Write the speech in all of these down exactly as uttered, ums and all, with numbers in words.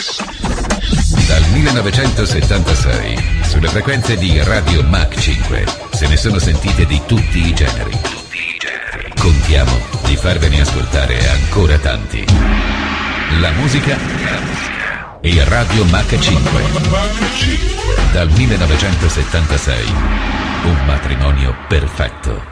Dal millenovecentosettantasei, sulle frequenze di Radio Mach cinque, se ne sono sentite di tutti i generi. Contiamo di farvene ascoltare ancora tanti. La musica e Radio Mach cinque. Dal millenovecentosettantasei, un matrimonio perfetto.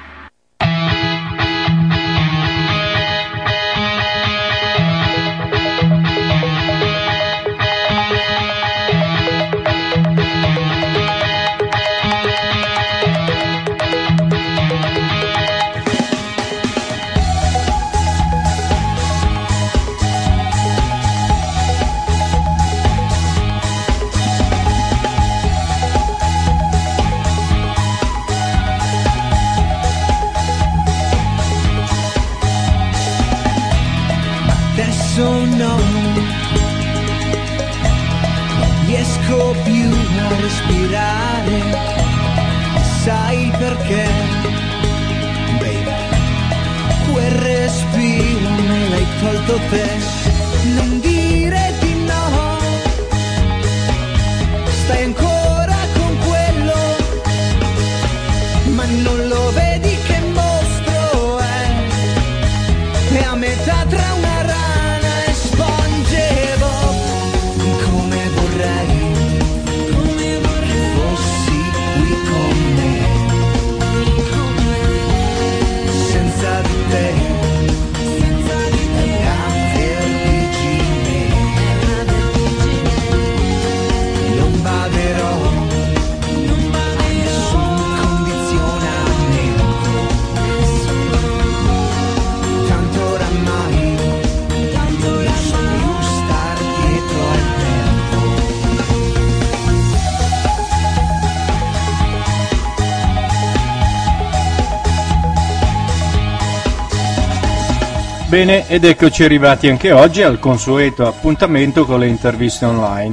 Bene, ed eccoci arrivati anche oggi al consueto appuntamento con le interviste online.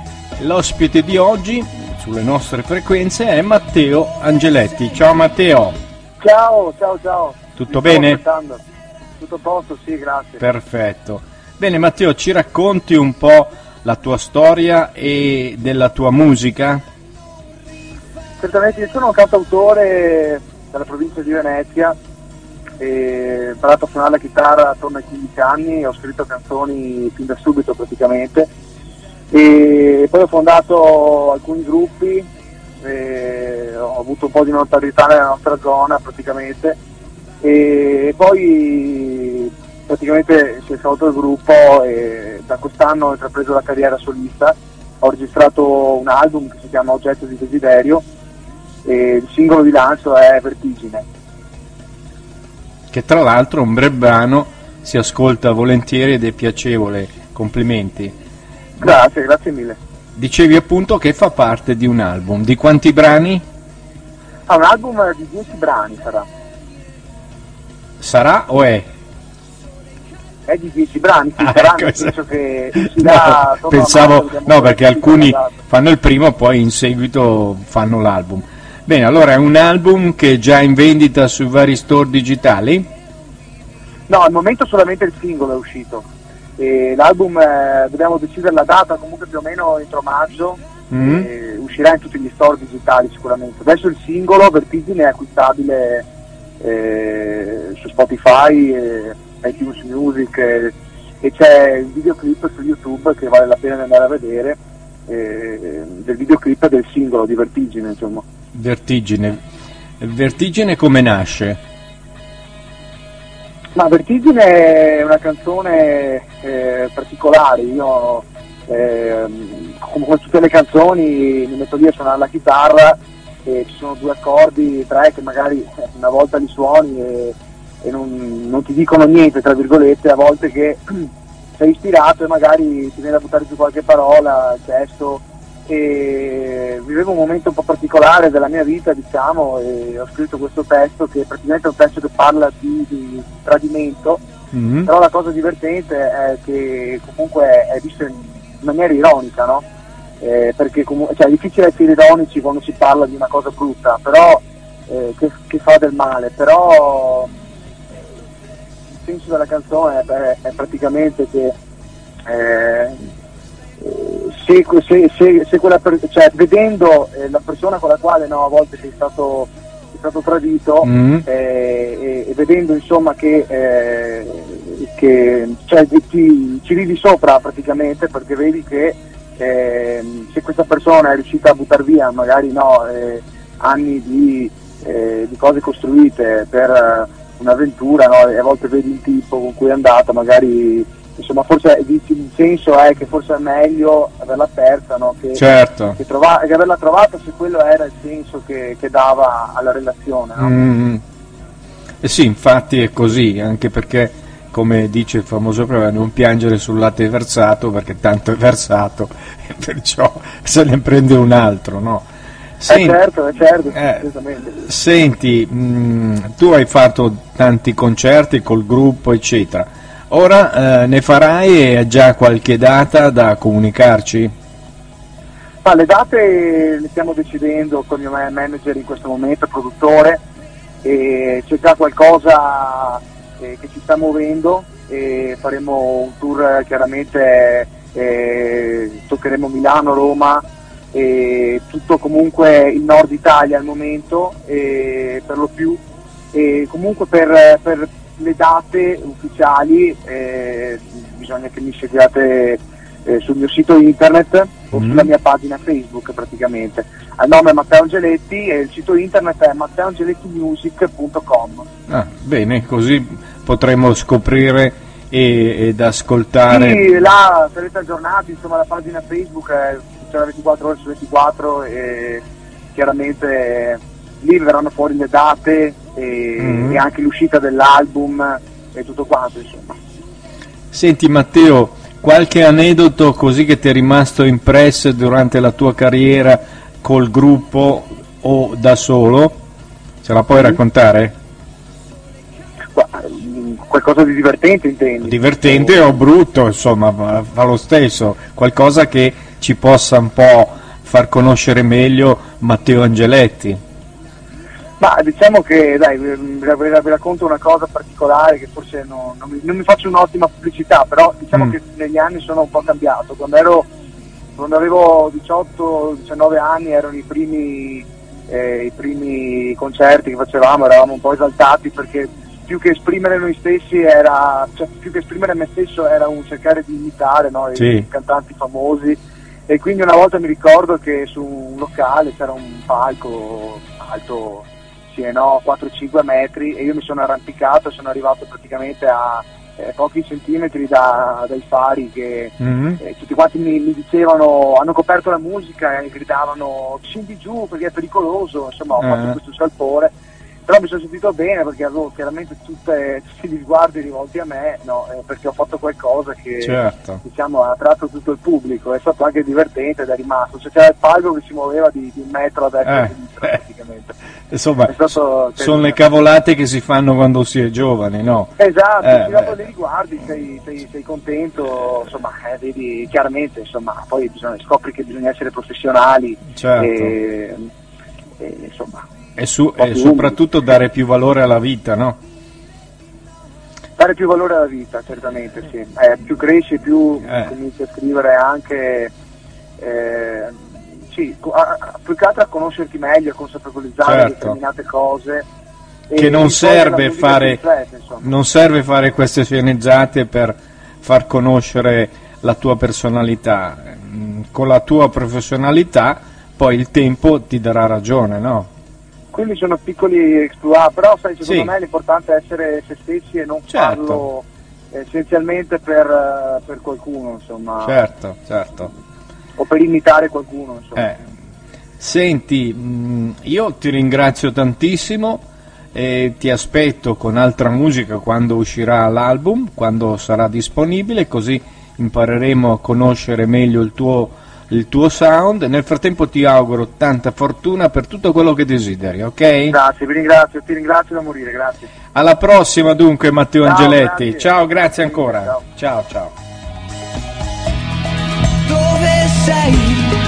L'ospite di oggi sulle nostre frequenze è Matteo Angeletti. Ciao Matteo. Ciao, ciao, ciao. Tutto bene? Tutto a posto, sì, grazie. Perfetto. Bene Matteo, ci racconti un po' la tua storia e della tua musica? Certamente, io sono un cantautore dalla provincia di Venezia. E ho imparato a suonare la chitarra attorno ai quindici anni, ho scritto canzoni fin da subito praticamente, e poi ho fondato alcuni gruppi, e ho avuto un po' di notorietà nella nostra zona praticamente, e poi praticamente si è sciolto il gruppo e da quest'anno ho intrapreso la carriera solista. Ho registrato un album che si chiama Oggetto di Desiderio e il singolo di lancio è Vertigine, che tra l'altro un bel brano, si ascolta volentieri ed è piacevole. Complimenti. Grazie, grazie mille. Dicevi appunto che fa parte di un album. Di quanti brani? Ah, un album di dieci brani sarà. Sarà o è? È di dieci brani, sì, ah, sarà, ecco, nel senso che no, pensavo, no, perché alcuni fanno il primo e poi in seguito fanno l'album. Bene, allora è un album che è già in vendita sui vari store digitali? No, al momento solamente il singolo è uscito. E l'album eh, dobbiamo decidere la data, comunque più o meno entro maggio, mm. e uscirà in tutti gli store digitali sicuramente. Adesso il singolo Vertigine è acquistabile eh, su Spotify, eh, iTunes Music, eh, e c'è il videoclip su YouTube che vale la pena di andare a vedere, eh, del videoclip del singolo di Vertigine, insomma. Vertigine. Vertigine come nasce? Ma Vertigine è una canzone eh, particolare. Io eh, come tutte le canzoni mi metto lì a suonare la chitarra e ci sono due accordi, tre che magari una volta li suoni e, e non, non ti dicono niente, tra virgolette, a volte che sei ispirato e magari ti viene da buttare giù qualche parola, testo. E vivevo un momento un po' particolare della mia vita, diciamo, e ho scritto questo testo che è praticamente un testo che parla di, di tradimento, mm-hmm. Però la cosa divertente è che comunque è visto in maniera ironica, no? Eh, perché comunque, cioè, è difficile essere ironici quando si parla di una cosa brutta, però eh, che, che fa del male, però il senso della canzone è, è praticamente che eh, se, se, se, se quella per, cioè, vedendo eh, la persona con la quale no, a volte sei stato, sei stato tradito mm. eh, e, e vedendo insomma che, eh, che cioè, ti, ci vivi sopra praticamente, perché vedi che eh, se questa persona è riuscita a buttare via magari no, eh, anni di, eh, di cose costruite per un'avventura, no, e a volte vedi il tipo con cui è andata, magari insomma forse il senso è che forse è meglio averla persa, no, che, certo. che, trova, che averla trovata, se quello era il senso che, che dava alla relazione, no? mm. Eh sì, infatti è così, anche perché come dice il famoso proverbio, non piangere sul latte versato perché tanto è versato e perciò se ne prende un altro, no? Senti, eh certo, eh certo, eh, senti, mh, tu hai fatto tanti concerti col gruppo eccetera, ora eh, ne farai e hai già qualche data da comunicarci? Ah, le date le stiamo decidendo con il mio manager in questo momento, produttore, e c'è già qualcosa eh, che ci sta muovendo, e faremo un tour chiaramente, eh, toccheremo Milano, Roma, e tutto comunque il nord Italia al momento, e per lo più, e comunque per, per le date ufficiali eh, bisogna che mi seguiate eh, sul mio sito internet o mm. sulla mia pagina Facebook praticamente. Il nome è Matteo Angeletti e il sito internet è matteo angeletti music punto com. Ah, bene, così potremo scoprire e, ed ascoltare. Sì, là sarete aggiornati, insomma la pagina Facebook è c'è ventiquattro ore su ventiquattro e chiaramente lì verranno fuori le date e, mm-hmm. e anche l'uscita dell'album e tutto quanto, insomma. Senti Matteo, qualche aneddoto così che ti è rimasto impresso durante la tua carriera col gruppo o da solo? Ce la puoi mm-hmm. raccontare? Qualcosa di divertente intendi? Divertente o brutto, insomma, fa, fa lo stesso, qualcosa che ci possa un po' far conoscere meglio Matteo Angeletti. Ma diciamo che, dai, vi, vi racconto una cosa particolare che forse non, non, mi, non mi faccio un'ottima pubblicità, però diciamo mm. che negli anni sono un po' cambiato. Quando ero quando avevo diciotto diciannove anni erano i primi, eh, i primi concerti che facevamo, eravamo un po' esaltati perché più che esprimere noi stessi era, cioè più che esprimere me stesso era un cercare di imitare, no, sì. i cantanti famosi, e quindi una volta mi ricordo che su un locale c'era un palco alto sì e no quattro cinque metri e io mi sono arrampicato e sono arrivato praticamente a eh, pochi centimetri da, dai fari che mm-hmm. eh, tutti quanti mi, mi dicevano, hanno coperto la musica e gridavano scendi giù perché è pericoloso, insomma ho eh. fatto questo scalpore. Però mi sono sentito bene perché avevo chiaramente tutte, tutti gli sguardi rivolti a me, no? eh, perché ho fatto qualcosa che certo. diciamo, ha attratto tutto il pubblico, è stato anche divertente ed è rimasto, cioè, c'era il palco che si muoveva di, di un metro a destra e a sinistra praticamente. Insomma, stato, sono le cavolate che si fanno quando si è giovani, no? Esatto, eh, dopo le riguardi, sei, sei, sei contento, insomma, eh, vedi chiaramente, insomma, poi bisogna, scopri che bisogna essere professionali certo. e, e insomma... E, su, e soprattutto dare più valore alla vita, no? Dare più valore alla vita, certamente, sì. Eh, più cresci, più eh. cominci a scrivere anche, eh, sì, a, più che altro a conoscerti meglio, a consapevolizzare certo. determinate cose. Che e non serve fare, riflette, non serve fare queste sceneggiate per far conoscere la tua personalità. Con la tua professionalità poi il tempo ti darà ragione, no? Quindi sono piccoli exploit, però sai, secondo sì. me l'importante è essere se stessi e non certo. farlo essenzialmente per, per qualcuno, insomma. Certo, certo. O per imitare qualcuno, insomma. Eh. Senti, mh, io ti ringrazio tantissimo e ti aspetto con altra musica quando uscirà l'album, quando sarà disponibile, così impareremo a conoscere meglio il tuo il tuo sound. Nel frattempo ti auguro tanta fortuna per tutto quello che desideri, ok? Grazie, vi ringrazio, ti ringrazio da morire, grazie. Alla prossima dunque Matteo ciao, Angeletti, grazie. Ciao, grazie ancora. Ciao, ciao. ciao. Dove sei?